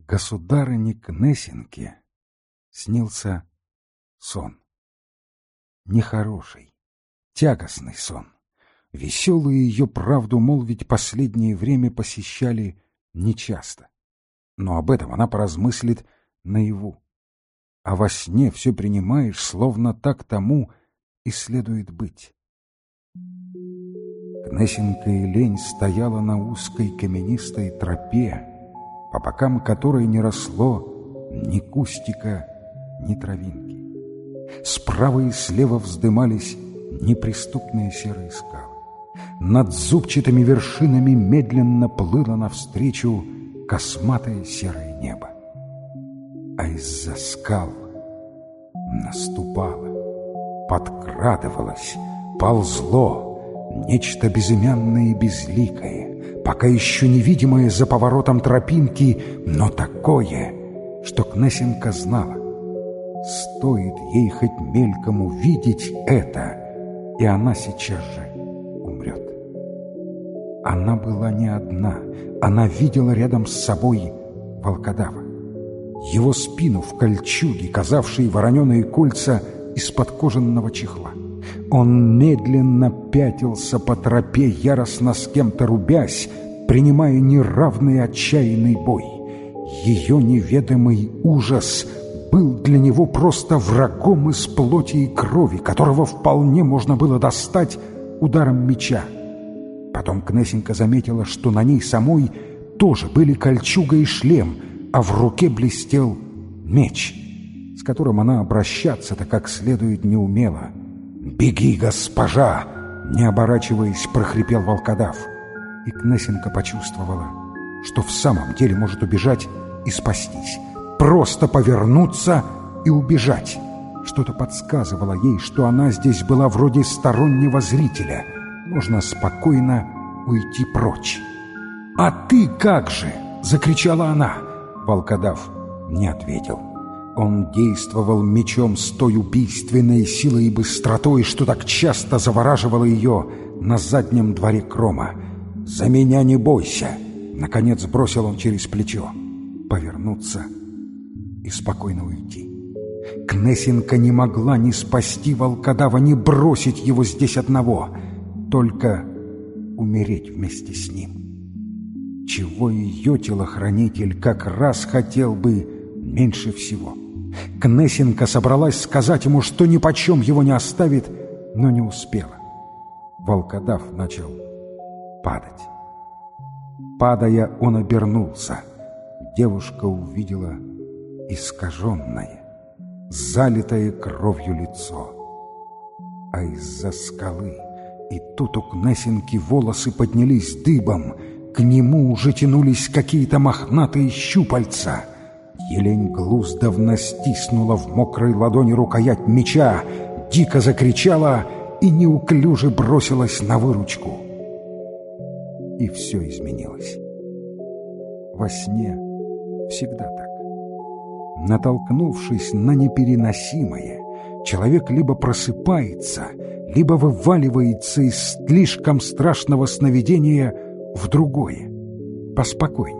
Государыне Кнесинке снился сон. Нехороший, тягостный сон. Веселые ее, правду молвить, последнее время посещали нечасто. Но об этом она поразмыслит наяву. А во сне все принимаешь, словно так тому и следует быть. Кнесинка Елень стояла на узкой каменистой тропе, по бокам которой не росло ни кустика, ни травинки. Справа и слева вздымались неприступные серые скалы. Над зубчатыми вершинами медленно плыло навстречу косматое серое небо. А из-за скал наступало, подкрадывалось, ползло нечто безымянное и безликое, пока еще невидимое за поворотом тропинки, но такое, что Кнесинка знала. Стоит ей хоть мельком увидеть это, и она сейчас же умрет. Она была не одна, она видела рядом с собой волкодава. Его спину в кольчуге, казавшей вороненые кольца из-под кожаного чехла. Он медленно пятился по тропе, яростно с кем-то рубясь, принимая неравный отчаянный бой. Ее неведомый ужас был для него просто врагом из плоти и крови, которого вполне можно было достать ударом меча. Потом Кнесинка заметила, что на ней самой тоже были кольчуга и шлем, а в руке блестел меч, с которым она обращаться-то как следует не умела. «Беги, госпожа!» — не оборачиваясь, прохрипел волкодав. И Кнесинка почувствовала, что в самом деле может убежать и спастись. Просто повернуться и убежать. Что-то подсказывало ей, что она здесь была вроде стороннего зрителя. Можно спокойно уйти прочь. «А ты как же?» — закричала она. Волкодав не ответил. Он действовал мечом с той убийственной силой и быстротой, что так часто завораживало ее на заднем дворе Крома. «За меня не бойся!» — наконец бросил он через плечо. Повернуться и спокойно уйти. Кнесинка не могла ни спасти волкодава, ни бросить его здесь одного, только умереть вместе с ним. Чего ее телохранитель как раз хотел бы меньше всего. Кнесинка собралась сказать ему, что нипочем его не оставит, но не успела. Волкодав начал падать. Падая, он обернулся. Девушка увидела искаженное, залитое кровью лицо. А из-за скалы, и тут у Кнесинки волосы поднялись дыбом, к нему уже тянулись какие-то мохнатые щупальца. Елень Глуздовна стиснула в мокрой ладони рукоять меча, дико закричала и неуклюже бросилась на выручку. И все изменилось. Во сне всегда так. Натолкнувшись на непереносимое, человек либо просыпается, либо вываливается из слишком страшного сновидения в другое, поспокойнее.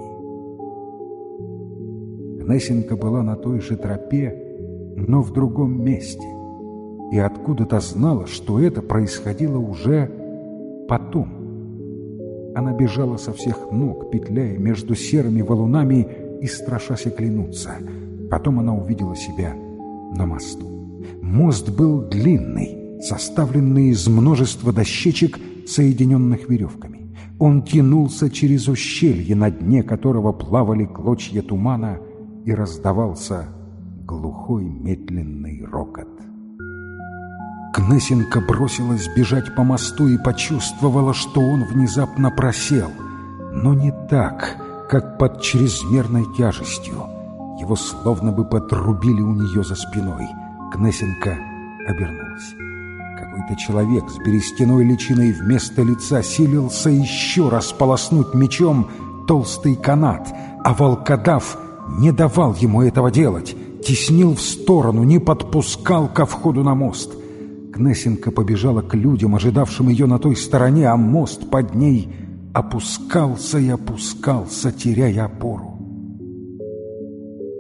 Кнесинка была на той же тропе, но в другом месте, и откуда-то знала, что это происходило уже потом. Она бежала со всех ног, петляя между серыми валунами и страшась оглянуться. Потом она увидела себя на мосту. Мост был длинный, составленный из множества дощечек, соединенных веревками. Он тянулся через ущелье, на дне которого плавали клочья тумана, и раздавался глухой медленный рокот. Кнесинка бросилась бежать по мосту и почувствовала, что он внезапно просел. Но не так, как под чрезмерной тяжестью. Его словно бы подрубили у нее за спиной. Кнесинка обернулась. Какой-то человек с берестяной личиной вместо лица силился еще раз полоснуть мечом толстый канат, а волкодав не давал ему этого делать, теснил в сторону, не подпускал ко входу на мост. Кнесинка побежала к людям, ожидавшим ее на той стороне, а мост под ней опускался и опускался, теряя опору.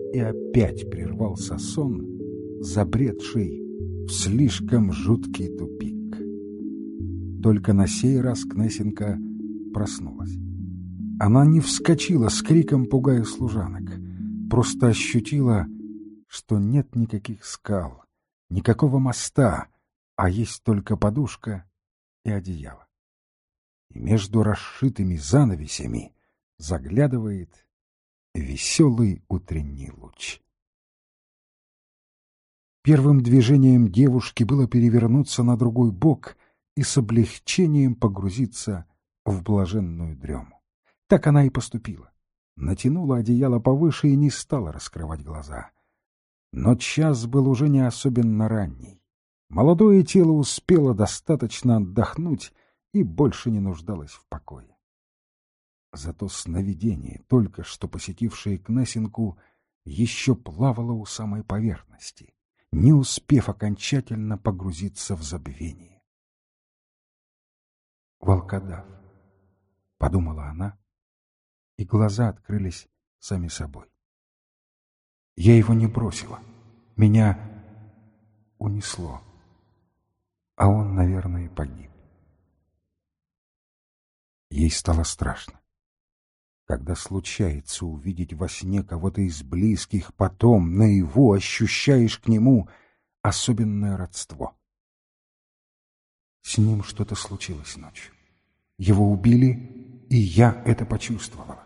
и опять прервался сон, забредший в слишком жуткий тупик. Только на сей раз Кнесенко проснулась. Она не вскочила с криком, пугая служанок, просто ощутила, что нет никаких скал, никакого моста, а есть только подушка и одеяло. И между расшитыми занавесями заглядывает веселый утренний луч. Первым движением девушки было перевернуться на другой бок и с облегчением погрузиться в блаженную дрему. Так она и поступила. Натянула одеяло повыше и не стала раскрывать глаза. Но час был уже не особенно ранний. Молодое тело успело достаточно отдохнуть и больше не нуждалось в покое. Зато сновидение, только что посетившее Кнесинку, еще плавало у самой поверхности, не успев окончательно погрузиться в забвение. «Волкодав», — подумала она, и глаза открылись сами собой. Я его не бросила, меня унесло, а он, наверное, погиб. Ей стало страшно. Когда случается увидеть во сне кого-то из близких, потом наяву ощущаешь к нему особенное родство. С ним что-то случилось ночью. Его убили, и я это почувствовала.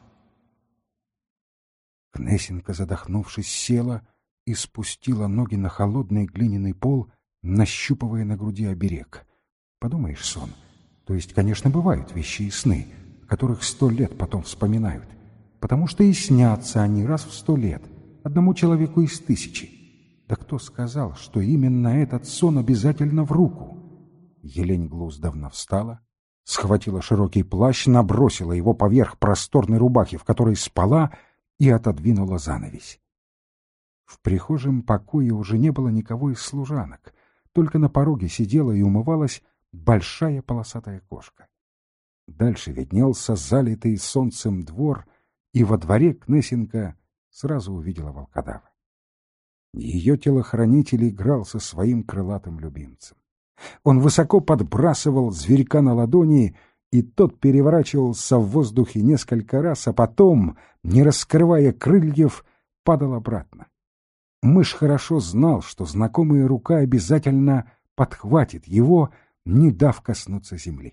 Кнесенко, задохнувшись, села и спустила ноги на холодный глиняный пол, нащупывая на груди оберег. Подумаешь, сон. То есть, конечно, бывают вещи и сны, о которых 100 лет потом вспоминают, потому что и снятся они раз в 100 лет, одному человеку из 1000. Да кто сказал, что именно этот сон обязательно в руку? Елень Глуздовна встала, схватила широкий плащ, набросила его поверх просторной рубахи, в которой спала, и отодвинула занавесь. В прихожем покое уже не было никого из служанок, только на пороге сидела и умывалась большая полосатая кошка. Дальше виднелся залитый солнцем двор, и во дворе Кнесенко сразу увидела волкодава. Ее телохранитель играл со своим крылатым любимцем. Он высоко подбрасывал зверька на ладони, и тот переворачивался в воздухе несколько раз, а потом, не раскрывая крыльев, падал обратно. Мышь хорошо знал, что знакомая рука обязательно подхватит его, не дав коснуться земли.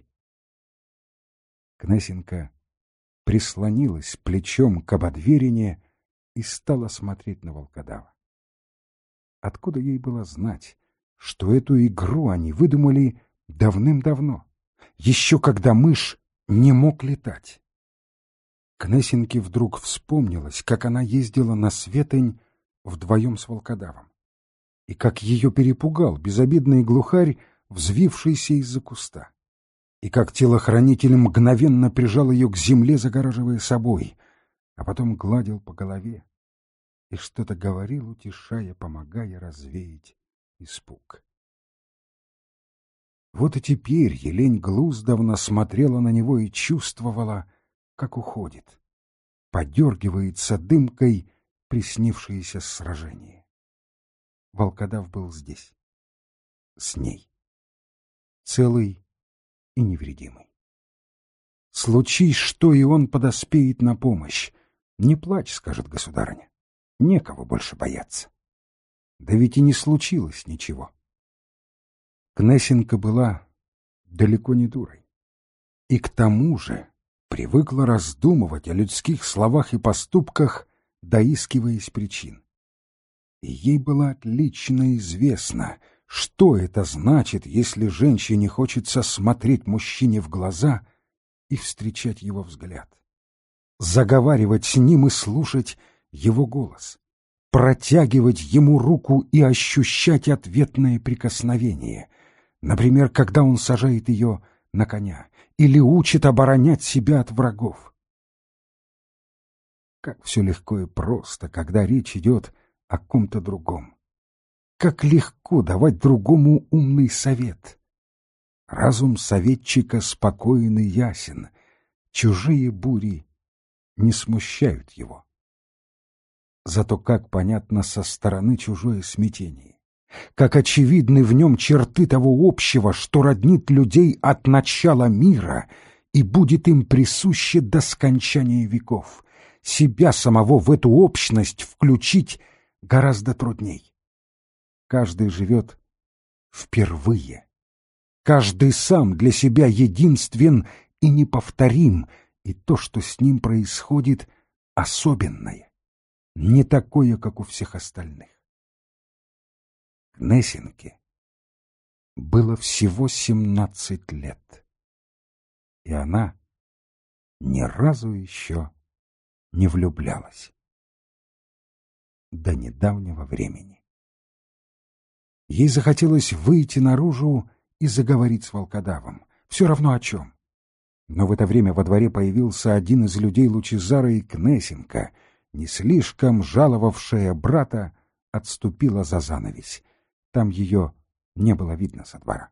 Кнесенко прислонилась плечом к ободверине и стала смотреть на волкодава. Откуда ей было знать, что эту игру они выдумали давным-давно, еще когда мышь не мог летать? Кнесенке вдруг вспомнилось, как она ездила на Светонь вдвоем с волкодавом, и как ее перепугал безобидный глухарь, взвившийся из-за куста, и как телохранитель мгновенно прижал ее к земле, загораживая собой, а потом гладил по голове и что-то говорил, утешая, помогая развеять испуг. Вот и теперь Елень Глуздовна смотрела на него и чувствовала, как уходит, подергивается дымкой приснившееся сражение. Волкодав был здесь, с ней, целый и невредимый. Случись что, и он подоспеет на помощь. «Не плачь», — скажет государыня, — «некого больше бояться». Да ведь и не случилось ничего. Кнесенко была далеко не дурой. И к тому же привыкла раздумывать о людских словах и поступках, доискиваясь причин. И ей было отлично известно, что это значит, если женщине хочется смотреть мужчине в глаза и встречать его взгляд, заговаривать с ним и слушать его голос, протягивать ему руку и ощущать ответное прикосновение, например, когда он сажает ее на коня или учит оборонять себя от врагов. Как все легко и просто, когда речь идет о ком-то другом. Как легко давать другому умный совет. Разум советчика спокоен и ясен. Чужие бури не смущают его. Зато как понятно со стороны чужое смятение, как очевидны в нем черты того общего, что роднит людей от начала мира и будет им присуще до скончания веков. Себя самого в эту общность включить гораздо трудней. Каждый живет впервые. Каждый сам для себя единствен и неповторим, и то, что с ним происходит, особенное, не такое, как у всех остальных. Кнесинке было всего 17 лет, и она ни разу еще не влюблялась. До недавнего времени. Ей захотелось выйти наружу и заговорить с волкодавом, все равно о чем. Но в это время во дворе появился один из людей Лучезара, и Кнесинка, не слишком жаловавшая брата, отступила за занавесь. Там ее не было видно со двора.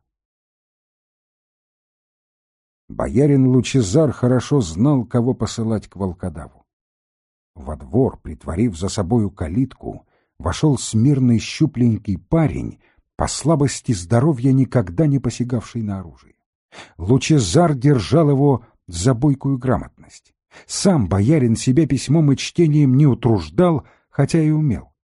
Боярин Лучезар хорошо знал, кого посылать к волкодаву. Во двор, притворив за собою калитку, вошел смирный щупленький парень, по слабости здоровья никогда не посягавший на оружие. Лучезар держал его за бойкую грамотность. Сам боярин себя письмом и чтением не утруждал, хотя и умел.